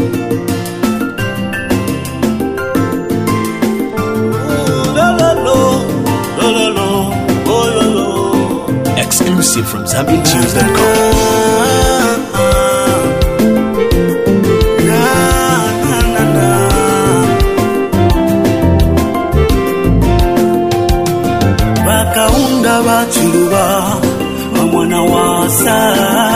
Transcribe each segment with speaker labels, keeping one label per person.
Speaker 1: Exclusive from ZambianTunes.com.
Speaker 2: Bakaunda bachiruba mwana wasa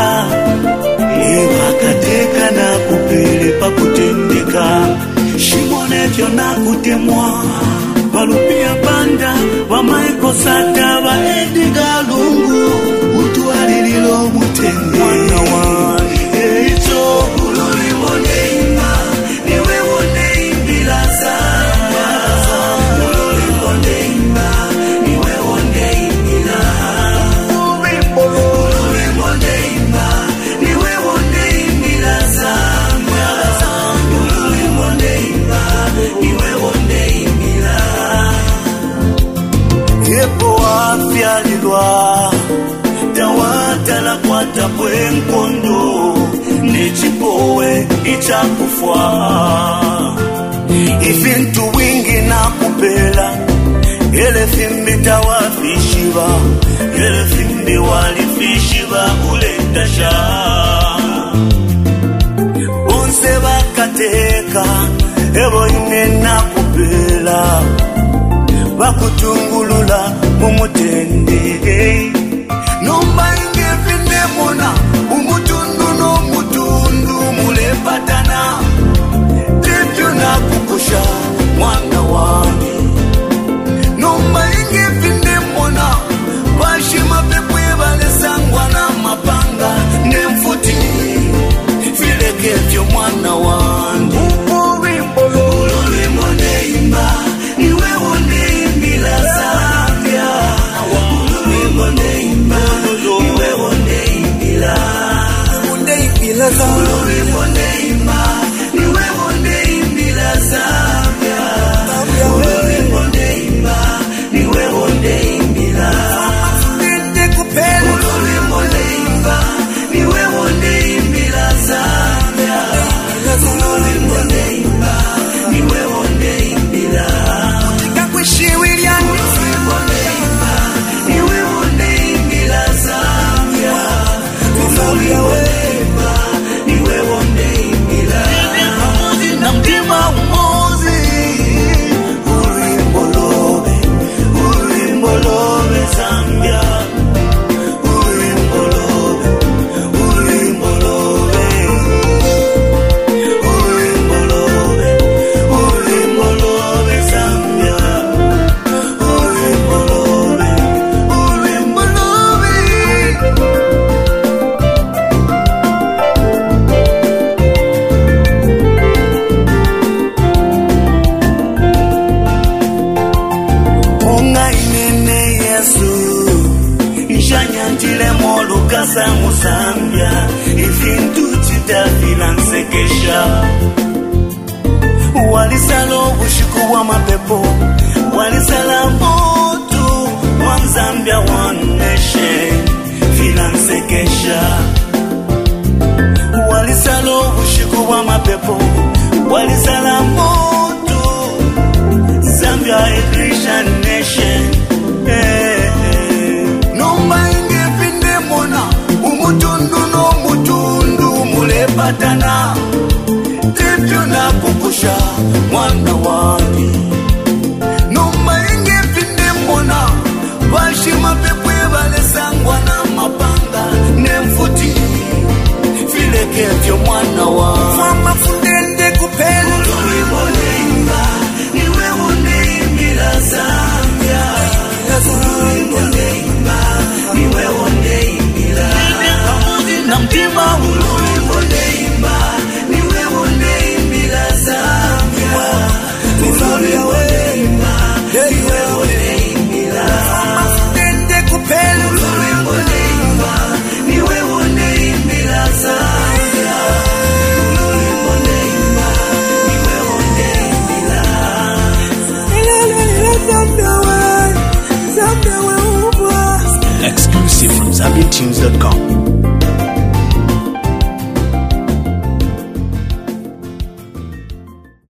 Speaker 2: bakateka na kupele pakutendeka shimone vyona kutemwa balupia banda wa maiko sata wa Edgar Lungu utualililo mutende mwana wa echo ululi moneima niwe woneimila sana ululi moneima niwe woneimila ululi moneima niwe woneimila sana ululi moneima niwe woneimila yepo afya lilwa tawatala kwa tapwe nkondo nichipowe ichakufwa ifintu wingi na kupela ele fimbi tawafishiva ele fimbi walifishiva uletasha onse bakateka ebo ine na kupela bakutungulula mumutende nomba inge vinde mona umutundu no mutundu mulepatana tepyo na kukusha mwana wange nomba inge vinde mona bashima pepwe balesangwa na mapanga nemfuti fileke vyo mwana wange ulole moneimba niwe woneimila Zambia ulole moneimba niwe woneimila ulole moneimba niwe woneimila Zambia ulole moneimba niwe woneimila ulole moneimba niwe woneimila Zambia ulole moneimba niwe woneimila utikakwishiwiliani niwe woneimila Zambia ulole moneimba niwe woneimila na mtima umozi ulimbolobe Zambia ulimbolobe Zambia Lukasa Musambia ifintu chitafila nsekesha walisalo bushiku wa mapepo walisala motu wa Zambia one nation fila nsekesha walisalo bushiku wa mapepo walisala motu Zambia a Christian nation nomba umutundu no mutundu mulepatana tepyo na kukusha mwana wange nomba inge pinde mona bashima pepwe balesangwa na mapanga nemfuti fileke vyo mwana wange